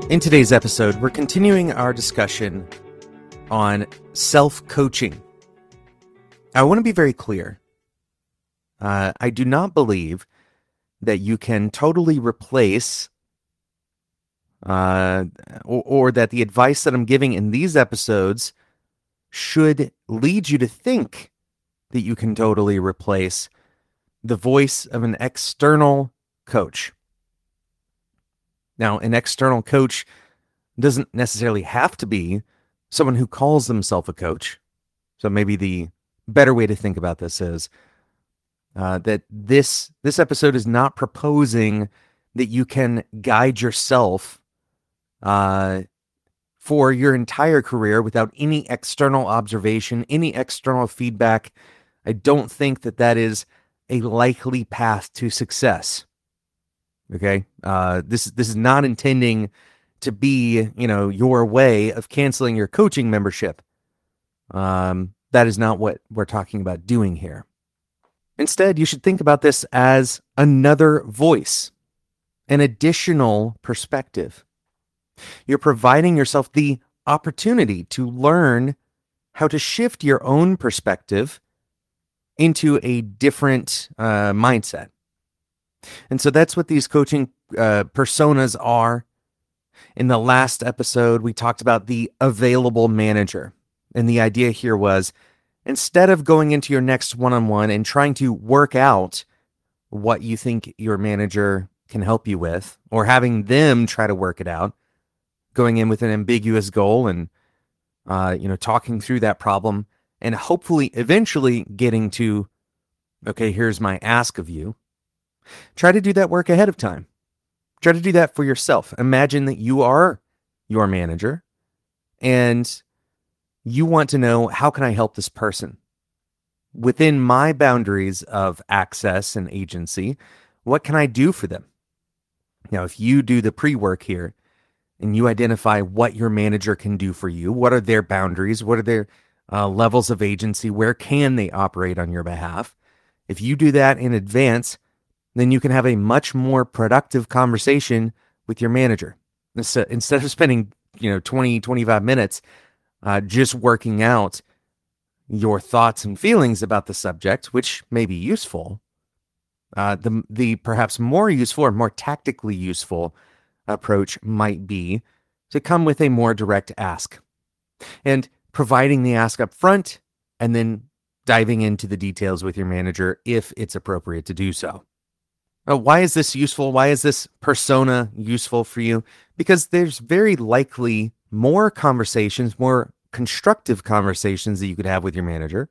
In today's episode, we're continuing our discussion on self-coaching. I want to be very clear. I do not believe that you can totally replace or that the advice that I'm giving in these episodes should lead you to think that you can totally replace the voice of an external coach. Now, an external coach doesn't necessarily have to be someone who calls themselves a coach. So maybe the better way to think about this is that this episode is not proposing that you can guide yourself for your entire career without any external observation, any external feedback. I don't think that is a likely path to success. Okay, this is not intending to be, your way of canceling your coaching membership. That is not what we're talking about doing here. Instead, you should think about this as another voice, an additional perspective. You're providing yourself the opportunity to learn how to shift your own perspective into a different mindset. And so that's what these coaching personas are. In the last episode, we talked about the available manager. And the idea here was, instead of going into your next one-on-one and trying to work out what you think your manager can help you with, or having them try to work it out, going in with an ambiguous goal and, talking through that problem and hopefully eventually getting to, okay, here's my ask of you. Try to do that work ahead of time. Try to do that for yourself. Imagine that you are your manager and you want to know, how can I help this person? Within my boundaries of access and agency, what can I do for them? Now, if you do the pre-work here and you identify what your manager can do for you, what are their boundaries? What are their levels of agency? Where can they operate on your behalf? If you do that in advance, then you can have a much more productive conversation with your manager. Instead of spending, 20, 25 minutes just working out your thoughts and feelings about the subject, which may be useful, the perhaps more useful or more tactically useful approach might be to come with a more direct ask and providing the ask up front and then diving into the details with your manager if it's appropriate to do so. Why is this useful? Why is this persona useful for you? Because there's very likely more conversations, more constructive conversations that you could have with your manager.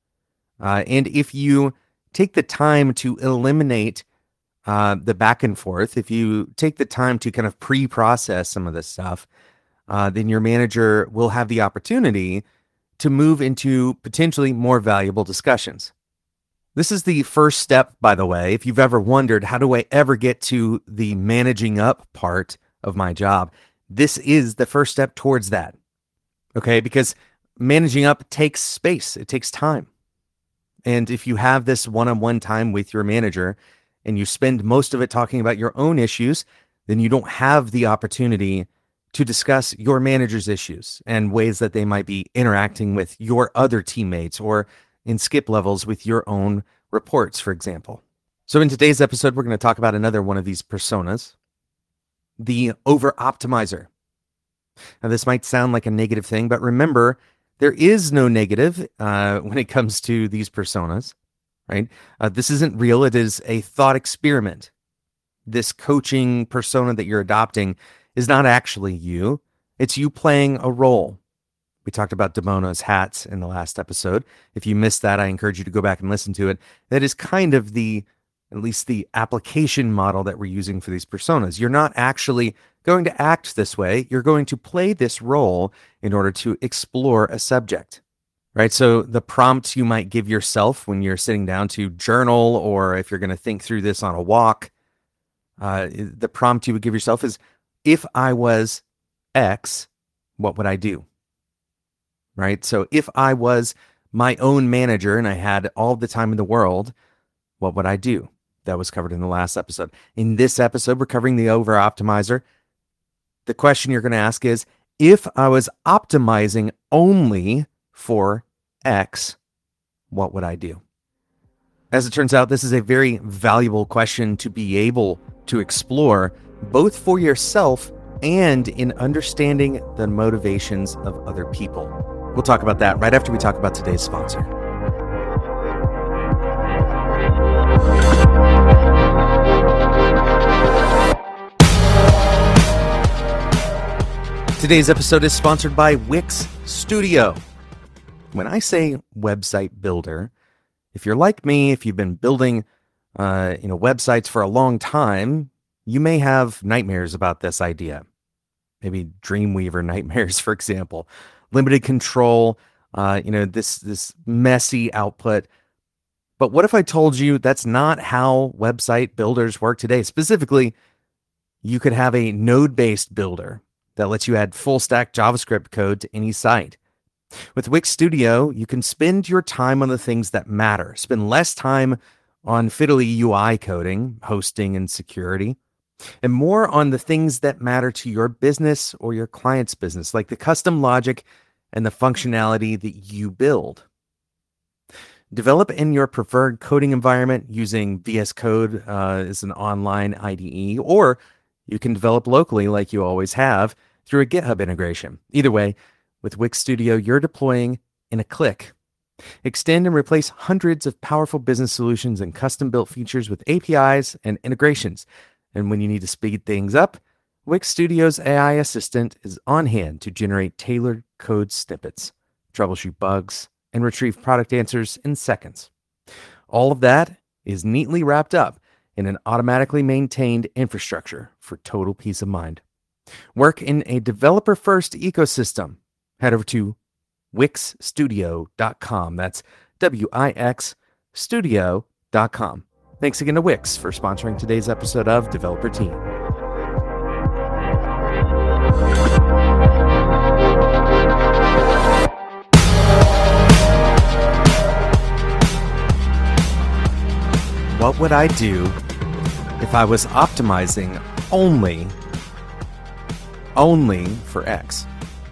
And if you take the time to eliminate the back and forth, if you take the time to kind of pre-process some of this stuff, then your manager will have the opportunity to move into potentially more valuable discussions. This is the first step, by the way. If you've ever wondered, how do I ever get to the managing up part of my job? This is the first step towards that. Okay, because managing up takes space. It takes time. And if you have this one-on-one time with your manager and you spend most of it talking about your own issues, then you don't have the opportunity to discuss your manager's issues and ways that they might be interacting with your other teammates or in skip levels with your own reports, for example. So in today's episode, we're going to talk about another one of these personas, the over-optimizer. Now, this might sound like a negative thing, but remember, there is no negative when it comes to these personas, right? This isn't real. It is a thought experiment. This coaching persona that you're adopting is not actually you. It's you playing a role. We talked about Damona's hats in the last episode. If you missed that, I encourage you to go back and listen to it. That is kind of at least the application model that we're using for these personas. You're not actually going to act this way. You're going to play this role in order to explore a subject, right? So the prompt you might give yourself when you're sitting down to journal, or if you're going to think through this on a walk, the prompt you would give yourself is, if I was X, what would I do? Right? So if I was my own manager and I had all the time in the world, what would I do? That was covered in the last episode. In this episode, we're covering the over-optimizer. The question you're going to ask is, if I was optimizing only for X, what would I do? As it turns out, this is a very valuable question to be able to explore, both for yourself and in understanding the motivations of other people. We'll talk about that right after we talk about today's sponsor. Today's episode is sponsored by Wix Studio. When I say website builder, if you're like me, if you've been building websites for a long time, you may have nightmares about this idea. Maybe Dreamweaver nightmares, for example. Limited control, this messy output. But what if I told you that's not how website builders work today? Specifically, you could have a node-based builder that lets you add full-stack JavaScript code to any site. With Wix Studio, you can spend your time on the things that matter. Spend less time on fiddly UI coding, hosting, and security, and more on the things that matter to your business or your client's business, like the custom logic and the functionality that you build. Develop in your preferred coding environment using VS Code as an online IDE, or you can develop locally like you always have through a GitHub integration. Either way, with Wix Studio, you're deploying in a click. Extend and replace hundreds of powerful business solutions and custom-built features with APIs and integrations. And when you need to speed things up, Wix Studio's AI assistant is on hand to generate tailored code snippets, troubleshoot bugs, and retrieve product answers in seconds. All of that is neatly wrapped up in an automatically maintained infrastructure for total peace of mind. Work in a developer-first ecosystem. Head over to wixstudio.com. That's Wix studio.com. Thanks again to Wix for sponsoring today's episode of Developer Tea. What would I do if I was optimizing only for X?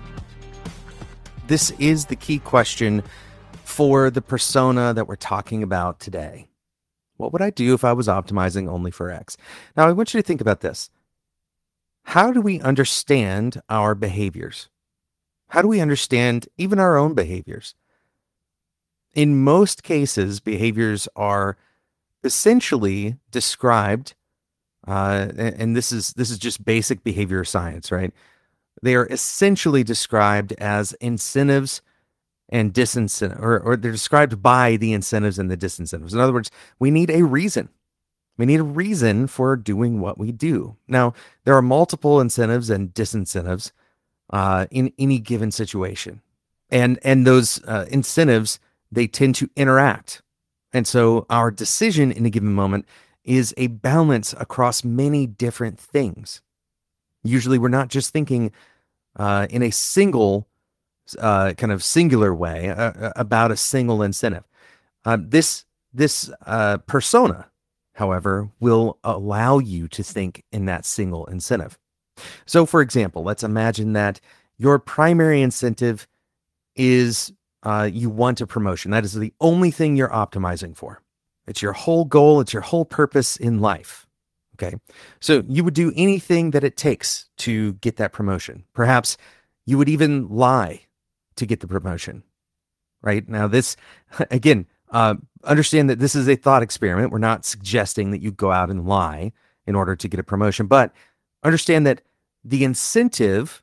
This is the key question for the persona that we're talking about today. What would I do if I was optimizing only for X? Now, I want you to think about this. How do we understand our behaviors? How do we understand even our own behaviors? In most cases, behaviors are essentially described, and this is just basic behavior science, right? They are essentially described as incentives and disincentives, or they're described by the incentives and the disincentives. In other words, we need a reason. We need a reason for doing what we do. Now, there are multiple incentives and disincentives in any given situation. And those incentives, they tend to interact. And so our decision in a given moment is a balance across many different things. Usually we're not just thinking in a single kind of singular way about a single incentive. This persona, however, will allow you to think in that single incentive. So for example, let's imagine that your primary incentive is you want a promotion. That is the only thing you're optimizing for. It's your whole goal. It's your whole purpose in life. Okay. So you would do anything that it takes to get that promotion. Perhaps you would even lie to get the promotion, right? Now this, again, understand that this is a thought experiment. We're not suggesting that you go out and lie in order to get a promotion, but understand that the incentive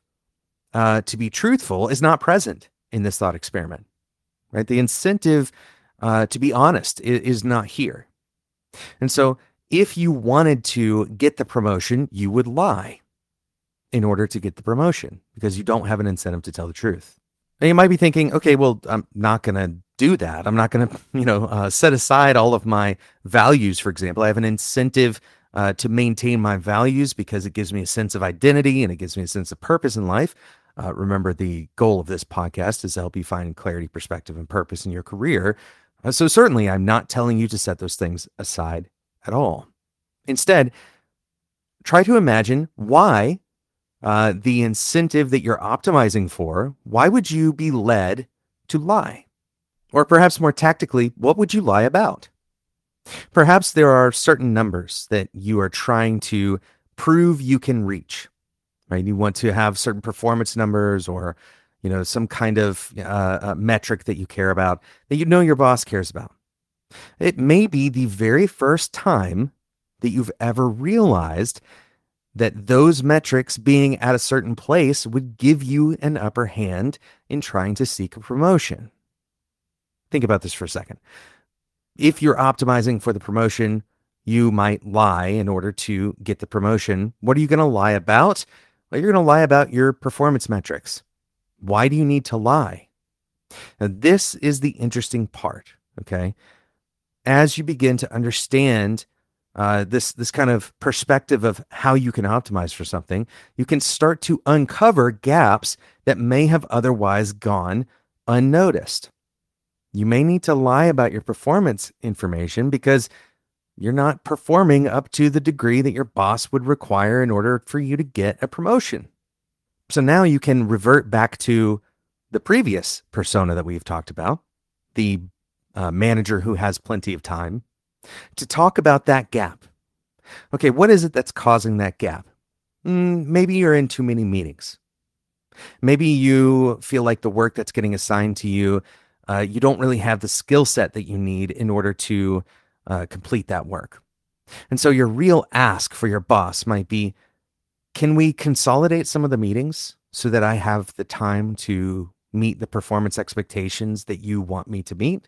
to be truthful is not present in this thought experiment, right? The incentive to be honest is not here. And so if you wanted to get the promotion, you would lie in order to get the promotion because you don't have an incentive to tell the truth. Now you might be thinking, okay, well, I'm not going to do that. I'm not going to, set aside all of my values, for example. I have an incentive to maintain my values because it gives me a sense of identity and it gives me a sense of purpose in life. Remember, the goal of this podcast is to help you find clarity, perspective, and purpose in your career. So certainly I'm not telling you to set those things aside at all. Instead, try to imagine why the incentive that you're optimizing for, why would you be led to lie? Or perhaps more tactically, what would you lie about? Perhaps there are certain numbers that you are trying to prove you can reach, right? You want to have certain performance numbers or, some kind of metric that you care about that your boss cares about. It may be the very first time that you've ever realized that those metrics being at a certain place would give you an upper hand in trying to seek a promotion. Think about this for a second. If you're optimizing for the promotion, you might lie in order to get the promotion. What are you going to lie about? Well, you're going to lie about your performance metrics. Why do you need to lie? Now, this is the interesting part, okay? As you begin to understand this kind of perspective of how you can optimize for something, you can start to uncover gaps that may have otherwise gone unnoticed. You may need to lie about your performance information because you're not performing up to the degree that your boss would require in order for you to get a promotion. So now you can revert back to the previous persona that we've talked about, the manager who has plenty of time, to talk about that gap. Okay, what is it that's causing that gap? Maybe you're in too many meetings. Maybe you feel like the work that's getting assigned to you, you don't really have the skill set that you need in order to complete that work. And so your real ask for your boss might be, can we consolidate some of the meetings so that I have the time to meet the performance expectations that you want me to meet?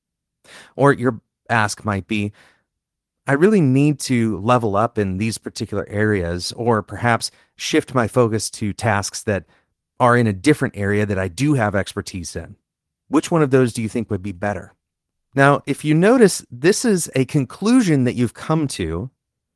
Or your ask might be, I really need to level up in these particular areas, or perhaps shift my focus to tasks that are in a different area that I do have expertise in. Which one of those do you think would be better? Now, if you notice, this is a conclusion that you've come to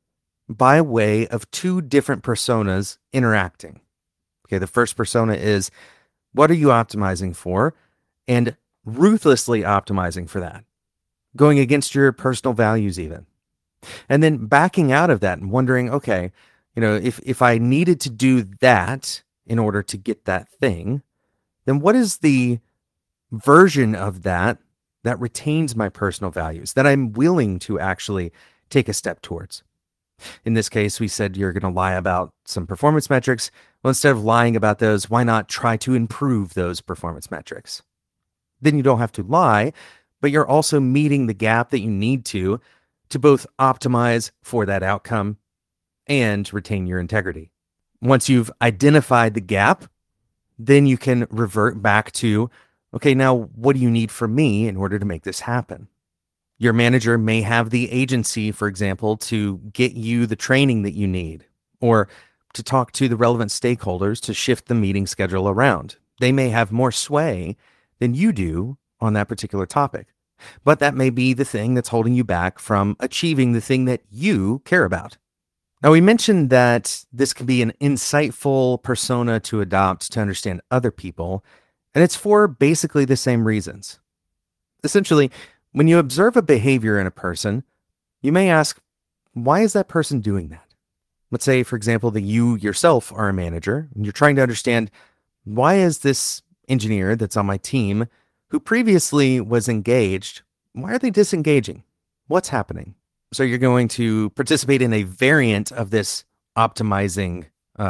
by way of two different personas interacting. Okay, the first persona is, what are you optimizing for? And ruthlessly optimizing for that, going against your personal values even. And then backing out of that and wondering, okay, if I needed to do that in order to get that thing, then what is the version of that retains my personal values, that I'm willing to actually take a step towards? In this case, we said you're going to lie about some performance metrics. Well, instead of lying about those, why not try to improve those performance metrics? Then you don't have to lie, but you're also meeting the gap that you need to both optimize for that outcome and retain your integrity. Once you've identified the gap, then you can revert back to, okay, now what do you need from me in order to make this happen? Your manager may have the agency, for example, to get you the training that you need, or to talk to the relevant stakeholders to shift the meeting schedule around. They may have more sway than you do on that particular topic, but that may be the thing that's holding you back from achieving the thing that you care about. Now, we mentioned that this can be an insightful persona to adopt to understand other people, and it's for basically the same reasons. Essentially, when you observe a behavior in a person, you may ask, why is that person doing that? Let's say, for example, that you yourself are a manager and you're trying to understand, why is this engineer that's on my team who previously was engaged, why are they disengaging? What's happening? So you're going to participate in a variant of this optimizing,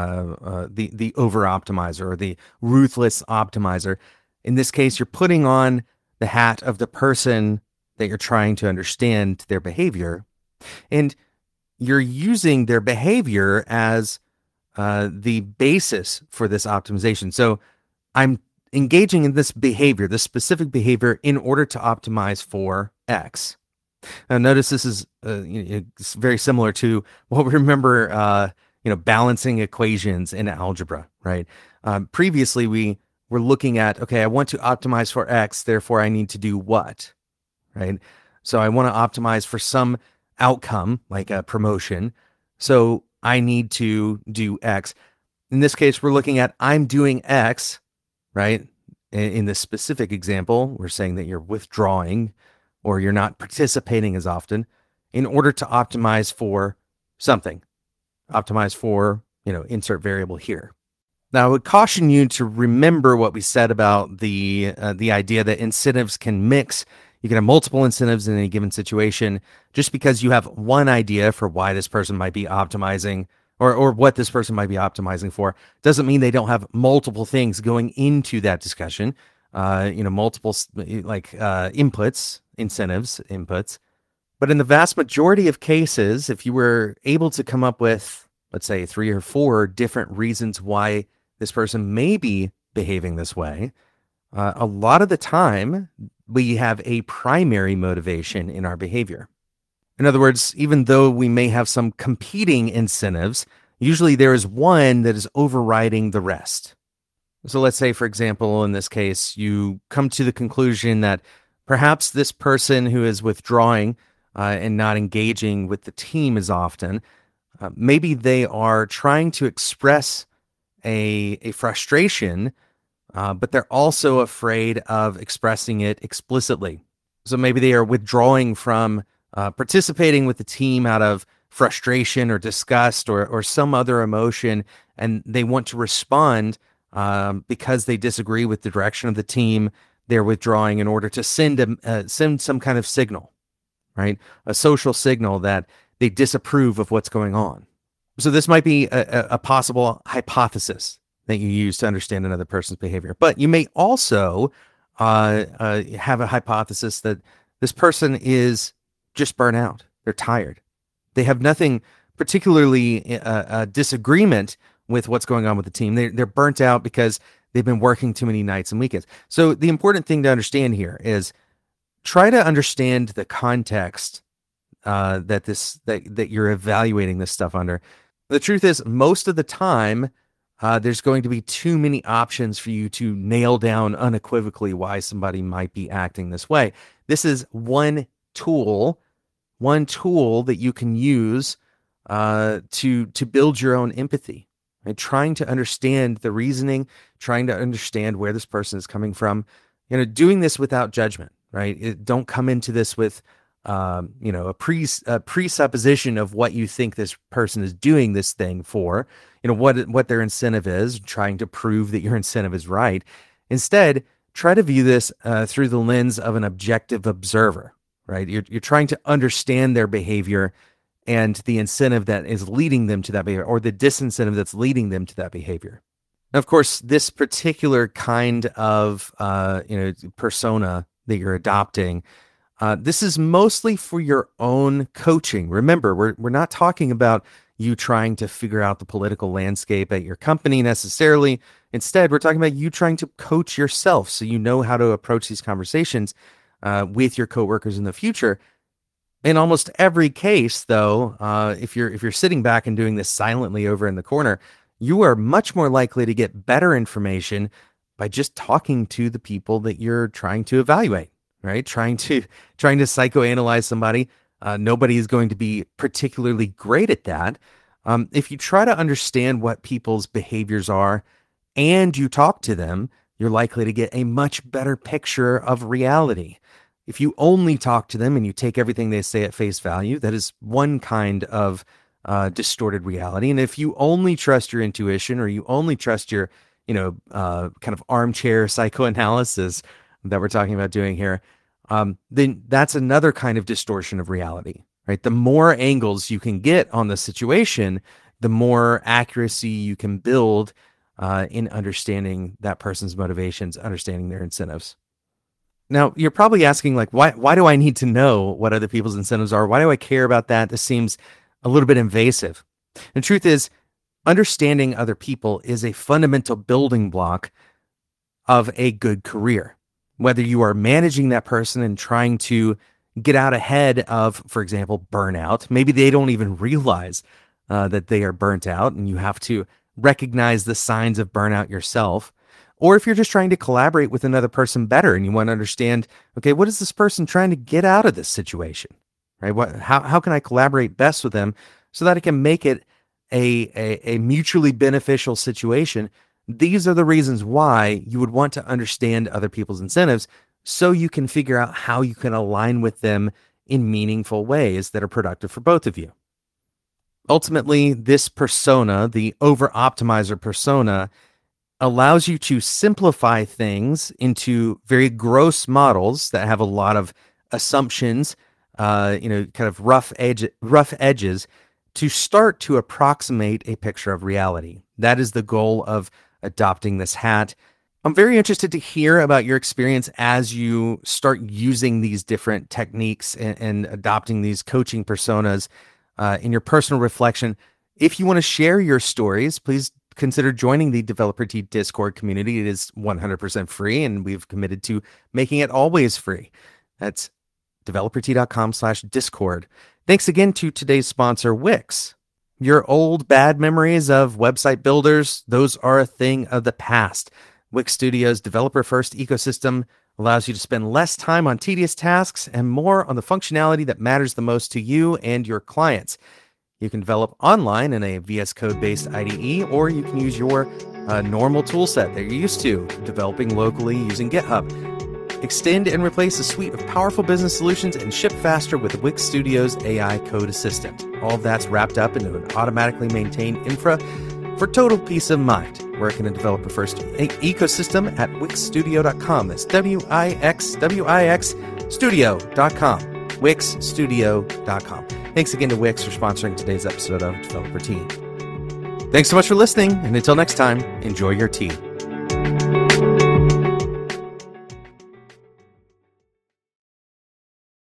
the over optimizer or the ruthless optimizer. In this case, you're putting on the hat of the person that you're trying to understand their behavior, and you're using their behavior as the basis for this optimization. So I'm engaging in this behavior, this specific behavior, in order to optimize for X. Now, notice this is it's very similar to what we remember, balancing equations in algebra, right? Previously, we were looking at, okay, I want to optimize for X, therefore I need to do what, right? So I want to optimize for some outcome, like a promotion. So I need to do X. In this case, we're looking at, I'm doing X, right? In this specific example, we're saying that you're withdrawing or you're not participating as often in order to optimize for something. Optimize for, insert variable here. Now, I would caution you to remember what we said about the idea that incentives can mix. You can have multiple incentives in any given situation. Just because you have one idea for why this person might be optimizing or what this person might be optimizing for doesn't mean they don't have multiple things going into that discussion. Multiple inputs, incentives, inputs. But in the vast majority of cases, if you were able to come up with, let's say, 3 or 4 different reasons why this person may be behaving this way, a lot of the time we have a primary motivation in our behavior. In other words, even though we may have some competing incentives, usually there is one that is overriding the rest. So let's say, for example, in this case, you come to the conclusion that perhaps this person who is withdrawing and not engaging with the team as often, maybe they are trying to express a frustration, but they're also afraid of expressing it explicitly. So maybe they are withdrawing from participating with the team out of frustration or disgust or some other emotion, and they want to respond because they disagree with the direction of the team. They're withdrawing in order to send some kind of signal, right? A social signal that they disapprove of what's going on. So this might be a possible hypothesis that you use to understand another person's behavior. But you may also have a hypothesis that this person is just burnt out. They're tired. They have nothing particularly a disagreement with what's going on with the team. They're burnt out because they've been working too many nights and weekends. So the important thing to understand here is try to understand the context that you're evaluating this stuff under. The truth is, most of the time, there's going to be too many options for you to nail down unequivocally why somebody might be acting this way. This is one tool that you can use to build your own empathy. Right? Trying to understand the reasoning, trying to understand where this person is coming from. Doing this without judgment. Right? Don't come into this with a presupposition of what you think this person is doing this thing for, what their incentive is, trying to prove that your incentive is right. Instead, try to view this through the lens of an objective observer, right? You're trying to understand their behavior and the incentive that is leading them to that behavior, or the disincentive that's leading them to that behavior. Now, of course, this particular kind of persona that you're adopting, this is mostly for your own coaching. Remember, we're not talking about you trying to figure out the political landscape at your company necessarily. Instead, we're talking about you trying to coach yourself so you know how to approach these conversations with your coworkers in the future. In almost every case, though, if you're sitting back and doing this silently over in the corner, you are much more likely to get better information by just talking to the people that you're trying to evaluate. Right? Trying to psychoanalyze somebody. Nobody is going to be particularly great at that. If you try to understand what people's behaviors are and you talk to them, you're likely to get a much better picture of reality. If you only talk to them and you take everything they say at face value, that is one kind of distorted reality. And if you only trust your intuition or you only trust your, kind of armchair psychoanalysis that we're talking about doing here, then that's another kind of distortion of reality, right? The more angles you can get on the situation, the more accuracy you can build in understanding that person's motivations, understanding their incentives. Now, you're probably asking, like, why do I need to know what other people's incentives are? Why do I care about that? This seems a little bit invasive. And the truth is, understanding other people is a fundamental building block of a good career. Whether you are managing that person and trying to get out ahead of, for example, burnout, maybe they don't even realize that they are burnt out and you have to recognize the signs of burnout yourself. Or if you're just trying to collaborate with another person better and you want to understand, okay, what is this person trying to get out of this situation, right? How can I collaborate best with them so that I can make it a mutually beneficial situation? These are the reasons why you would want to understand other people's incentives so you can figure out how you can align with them in meaningful ways that are productive for both of you. Ultimately, this persona, the over-optimizer persona, allows you to simplify things into very gross models that have a lot of assumptions, kind of rough edges to start to approximate a picture of reality. That is the goal of adopting this hat. I'm very interested to hear about your experience as you start using these different techniques and adopting these coaching personas in your personal reflection. If you want to share your stories, please consider joining the Developer Tea Discord community. It is 100% free, and we've committed to making it always free. That's developertea.com/discord. Thanks again to today's sponsor, Wix. Your old bad memories of website builders, those are a thing of the past. Wix Studio's developer-first ecosystem allows you to spend less time on tedious tasks and more on the functionality that matters the most to you and your clients. You can develop online in a VS Code-based IDE, or you can use your normal toolset that you're used to, developing locally using GitHub. Extend and replace a suite of powerful business solutions and ship faster with Wix Studio's AI Code Assistant. All of that's wrapped up into an automatically maintained infra for total peace of mind. Work in a developer-first ecosystem at wixstudio.com. That's Wix studio.com. Wixstudio.com. Thanks again to Wix for sponsoring today's episode of Developer Tea. Thanks so much for listening, and until next time, enjoy your tea.